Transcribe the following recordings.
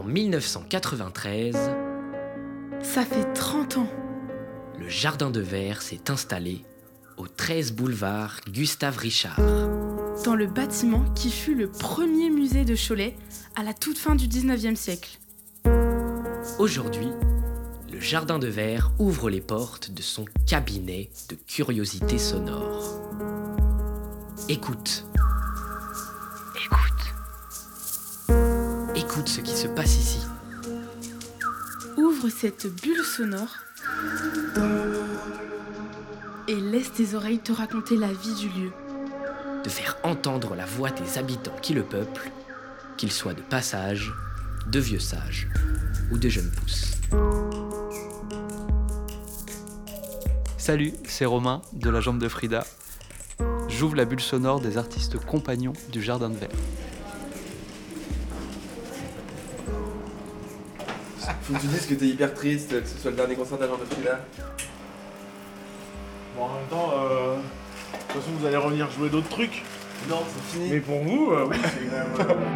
1993, Ça fait 30 ans. le Jardin de Verre s'est installé au 13 boulevard Gustave Richard. Dans le bâtiment qui fut le premier musée de Cholet à la toute fin du 19e siècle. Aujourd'hui, le Jardin de Verre ouvre les portes de son cabinet de curiosités sonores. Écoute. Écoute ce qui se passe ici. Ouvre cette bulle sonore et laisse tes oreilles te raconter la vie du lieu. De faire entendre la voix des habitants qui le peuplent, qu'ils soient de passage, de vieux sages ou de jeunes pousses. Salut, c'est Romain de la Jambe de Frida. J'ouvre la bulle sonore des artistes compagnons du Jardin de Verre. Faut que tu dises que t'es hyper triste, que ce soit le dernier concert de la Jambe de Frida. Bon, en même temps, de toute façon, vous allez revenir jouer d'autres trucs. Non, c'est fini. Mais pour vous, oui, c'est quand même...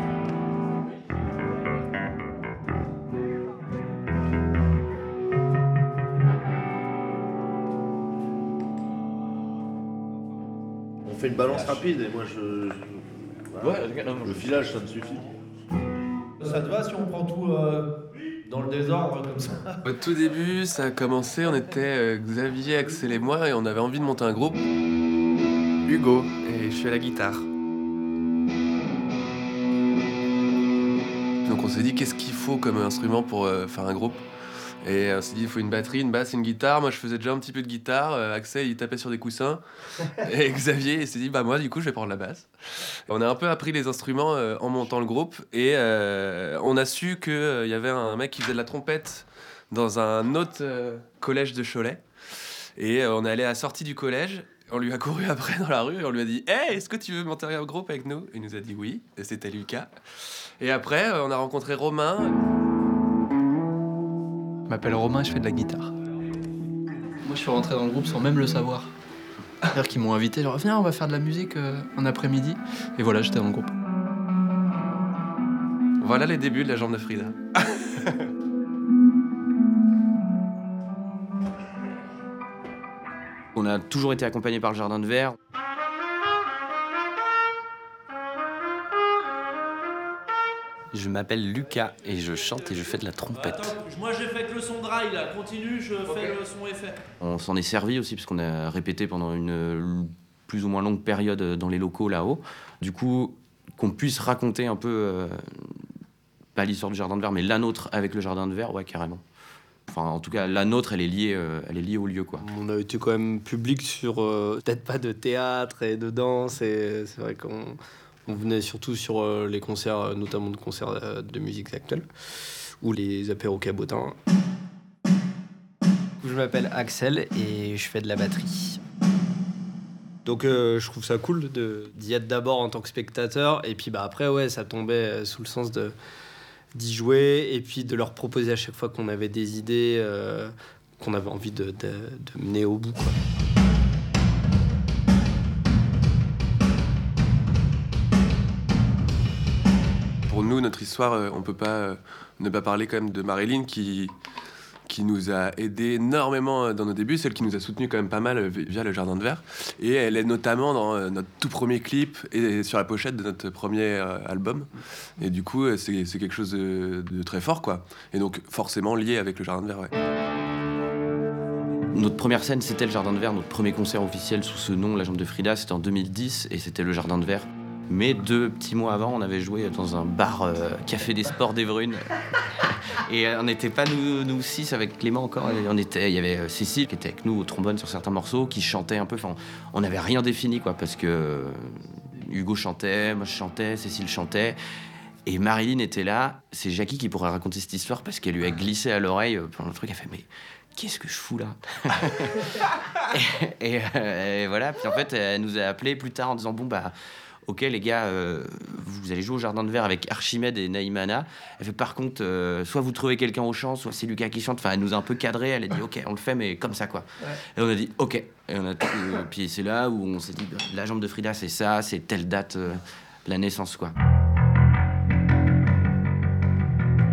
On fait une balance rapide et moi voilà. Ouais, Le filage ça me suffit. Ça te va si on prend tout dans le désordre comme ça? Au tout début, ça a commencé, on était Xavier, Axel et moi, et on avait envie de monter un groupe. Hugo, et je suis à la guitare. Donc on s'est dit, qu'est-ce qu'il faut comme instrument pour faire un groupe? Et on s'est dit, il faut une batterie, une basse, une guitare. Moi, je faisais déjà un petit peu de guitare. Axel, il tapait sur des coussins. Et Xavier, il s'est dit, moi, du coup, je vais prendre la basse. On a un peu appris les instruments en montant le groupe. Et on a su qu'il y avait un mec qui faisait de la trompette dans un autre collège de Cholet. Et on est allé à la sortie du collège. On lui a couru après dans la rue et on lui a dit « Hey, est-ce que tu veux monter un groupe avec nous ?» Il nous a dit oui. Et c'était Lucas. Et après, on a rencontré Romain. Je m'appelle Romain et je fais de la guitare. Moi, je suis rentré dans le groupe sans même le savoir. C'est-à-dire qu'ils m'ont invité, genre, viens, on va faire de la musique en après-midi. Et voilà, j'étais dans le groupe. Voilà les débuts de la Jambe de Frida. On a toujours été accompagnés par le Jardin de Verre. Je m'appelle Lucas et je chante et je fais de la trompette. Attends, moi j'ai fait que le son dry là, continue, je fais le son effet. On s'en est servi aussi parce qu'on a répété pendant une plus ou moins longue période dans les locaux là-haut. Du coup, qu'on puisse raconter un peu, pas l'histoire du Jardin de Verre, mais la nôtre avec le Jardin de Verre, ouais, carrément. Enfin, en tout cas, la nôtre, elle est liée au lieu, quoi. On a été quand même public sur peut-être pas de théâtre et de danse, et c'est vrai qu'on venait surtout sur les concerts, notamment de concerts de musique actuelle, ou les apéros cabotins. Je m'appelle Axel et je fais de la batterie. Donc je trouve ça cool d'y être d'abord en tant que spectateur, et puis après, ouais, ça tombait sous le sens d'y jouer, et puis de leur proposer à chaque fois qu'on avait des idées qu'on avait envie de mener au bout, quoi. Pour nous, notre histoire, on peut pas ne pas parler quand même de Marilyn qui nous a aidé énormément dans nos débuts, celle qui nous a soutenu quand même pas mal via le Jardin de Verre. Et elle est notamment dans notre tout premier clip et sur la pochette de notre premier album. Et du coup, c'est quelque chose de très fort, quoi. Et donc forcément lié avec le Jardin de Verre, ouais. Notre première scène, c'était le Jardin de Verre. Notre premier concert officiel sous ce nom, La Jambe de Frida, c'était en 2010 et c'était le Jardin de Verre. Mais 2 petits mois avant, on avait joué dans un bar Café des Sports d'Evrunes. Et on n'était pas nous 6 avec Clément encore. Il y avait Cécile qui était avec nous au trombone sur certains morceaux, qui chantait un peu. Enfin, on n'avait rien défini, quoi, parce que Hugo chantait, moi je chantais, Cécile chantait. Et Marilyn était là. C'est Jackie qui pourrait raconter cette histoire parce qu'elle lui a glissé à l'oreille pendant le truc. Elle fait « Mais qu'est-ce que je fous là ?» et voilà. Puis en fait, elle nous a appelés plus tard en disant « Bon, bah... Ok les gars, vous allez jouer au Jardin de Verre avec Archimède et Naïmana. Elle fait par contre, soit vous trouvez quelqu'un au chant, soit c'est Lucas qui chante. Enfin, elle nous a un peu cadré. Elle a dit ok, on le fait, mais comme ça, quoi. Ouais. Et on a dit ok. Et puis c'est là où on s'est dit la Jambe de Frida, c'est ça, c'est telle date, la naissance, quoi.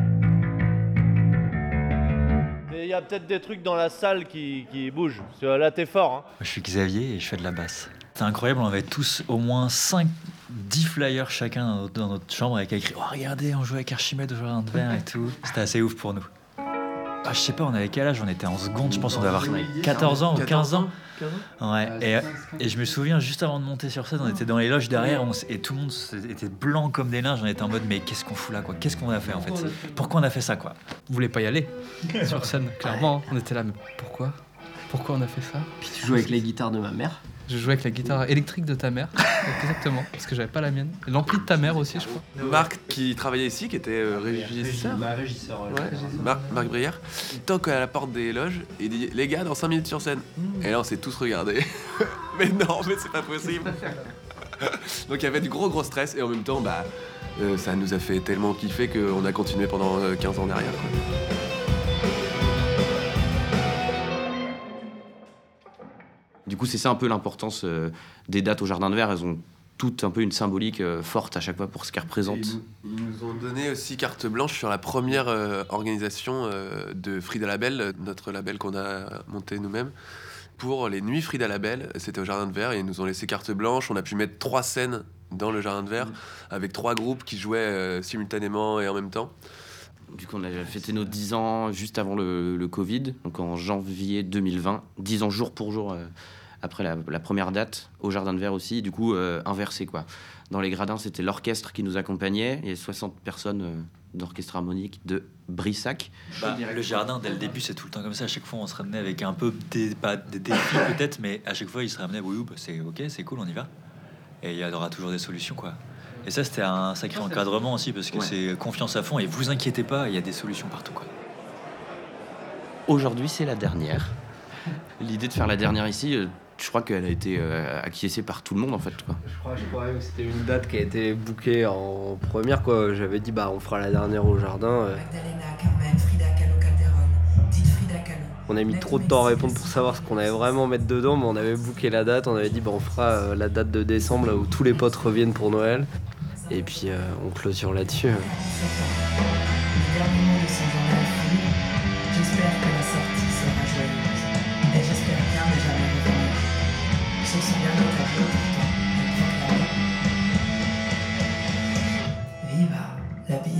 a peut-être des trucs dans la salle qui bougent. Parce que là, t'es fort. Hein. Je suis Xavier et je fais de la basse. C'est incroyable, on avait tous au moins 10 flyers chacun dans notre chambre avec écrit « Oh, regardez, on joue avec Archimède au jardin de verre et tout ». C'était assez ouf pour nous. Ah, je sais pas, on avait quel âge? On était en seconde, je pense, on devait avoir 14 ans ou 15 ans. Ouais, et je me souviens, juste avant de monter sur scène, on était dans les loges derrière et tout le monde était blanc comme des linges. On était en mode, mais qu'est-ce qu'on fout là, quoi? Qu'est-ce qu'on a fait en fait? Pourquoi on a fait ça, quoi? On voulait pas y aller sur scène, clairement. On était là, mais pourquoi on a fait ça? Puis tu joues avec les guitares de ma mère. Je jouais avec la guitare électrique de ta mère, exactement, parce que j'avais pas la mienne. Et l'ampli de ta mère aussi, je crois. Marc, qui travaillait ici, qui était régisseur. Régisseur, Marc Brière, il toque à la porte des loges et dit les gars, dans 5 minutes sur scène. Et là, on s'est tous regardés. Mais non, mais c'est pas possible. Donc il y avait du gros stress et en même temps, ça nous a fait tellement kiffer qu'on a continué pendant 15 ans derrière. Quoi. Du coup, c'est ça un peu l'importance des dates au Jardin de Verre. Elles ont toutes un peu une symbolique forte à chaque fois pour ce qu'elles représentent. Ils nous ont donné aussi carte blanche sur la première organisation de Frida Label, notre label qu'on a monté nous-mêmes, pour les nuits Frida Label. C'était au Jardin de Verre et ils nous ont laissé carte blanche. On a pu mettre 3 scènes dans le Jardin de Verre avec 3 groupes qui jouaient simultanément et en même temps. Du coup, on a fêté nos 10 ans juste avant le Covid, donc en janvier 2020, 10 ans jour pour jour après la première date, au Jardin de Verre aussi, du coup inversé quoi. Dans les gradins, c'était l'orchestre qui nous accompagnait, il y avait 60 personnes d'orchestre harmonique de Brissac. Le jardin, dès le début, c'est tout le temps comme ça, à chaque fois on se ramenait avec un peu des défis peut-être, mais à chaque fois ils se ramenaient, c'est ok, c'est cool, on y va. Et il y aura toujours des solutions quoi. Et ça, c'était un sacré encadrement aussi, parce que c'est confiance à fond, et vous inquiétez pas, il y a des solutions partout, quoi. Aujourd'hui, c'est la dernière. L'idée de faire la dernière ici, je crois qu'elle a été acquiescée par tout le monde, en fait, quoi. Je crois même que c'était une date qui a été bookée en première, quoi. J'avais dit, on fera la dernière au jardin. Magdalena, Carmen, Frida Kahlo, Calderon, dites Frida Kahlo. On a mis trop de temps à répondre pour savoir ce qu'on allait vraiment mettre dedans, mais on avait booké la date, on avait dit, on fera la date de décembre, là où tous les potes reviennent pour Noël. Et puis on clôture là-dessus. Le dernier mot de son journal fut « J'espère que la sortie sera joyeuse. Et j'espère bien ne jamais revenir. Ce sont bien nos tableaux pourtant, elle proclamait. Viva la vida !»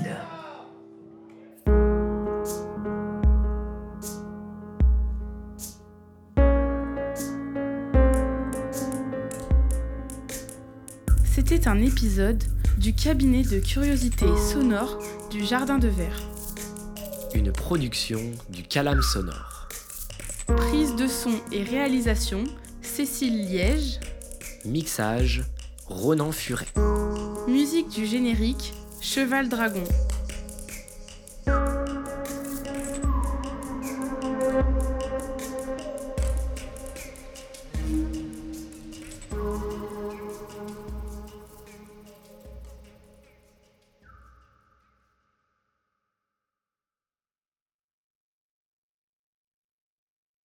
C'était un épisode du cabinet de curiosité sonore du Jardin de Verre. Une production du Calame Sonore. Prise de son et réalisation, Cécile Liège. Mixage, Ronan Furet. Musique du générique, Cheval Dragon.